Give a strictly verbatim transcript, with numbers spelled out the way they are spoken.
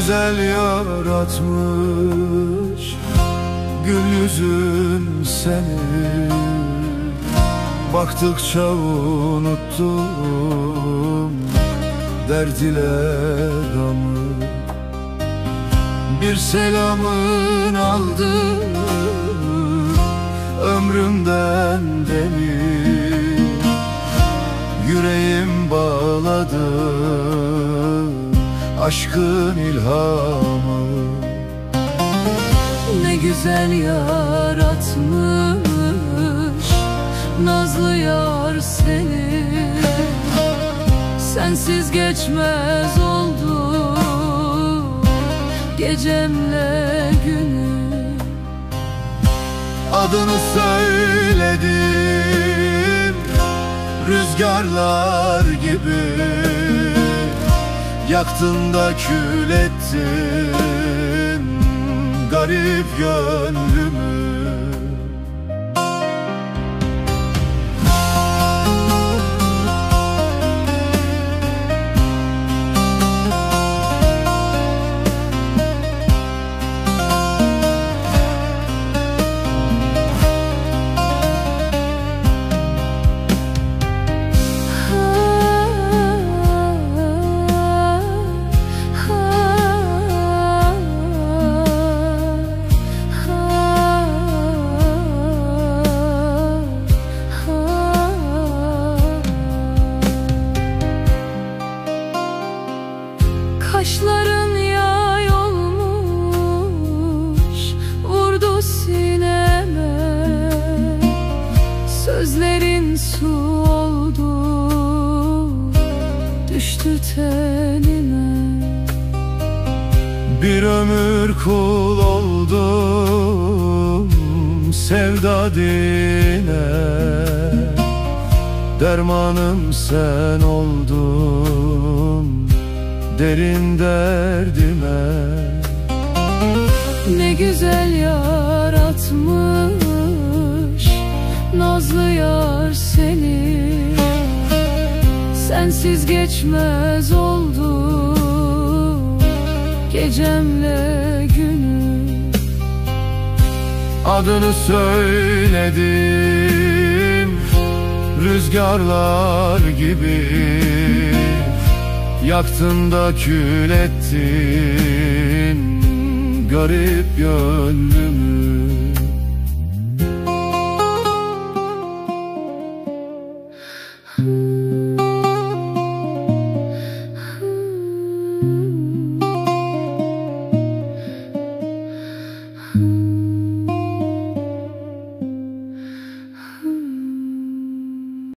güzel yaratmış gül yüzün seni. Baktıkça unuttum dert ile gamı. Bir selamın aldı ömrümden beni. Yüreğim bağladı aşkın ilhamı. Ne güzel yaratmış nazlı yar seni. Sensiz geçmez oldu gecemle günüm. Adını söyledim rüzgarlar gibi. Yaktın da kül ettin garip gönlümü. Kaşların yay olmuş vurdu sineme. Sözlerin su oldu düştü tenime. Bir ömür kul oldum sevda dine. Dermanım sen oldun derin derdime. Ne güzel yaratmış nazlı yar seni. Sensiz geçmez oldu gecemle günüm. Adını söyledim rüzgarlar gibi. Yaktın da kül ettin garip gönlümü.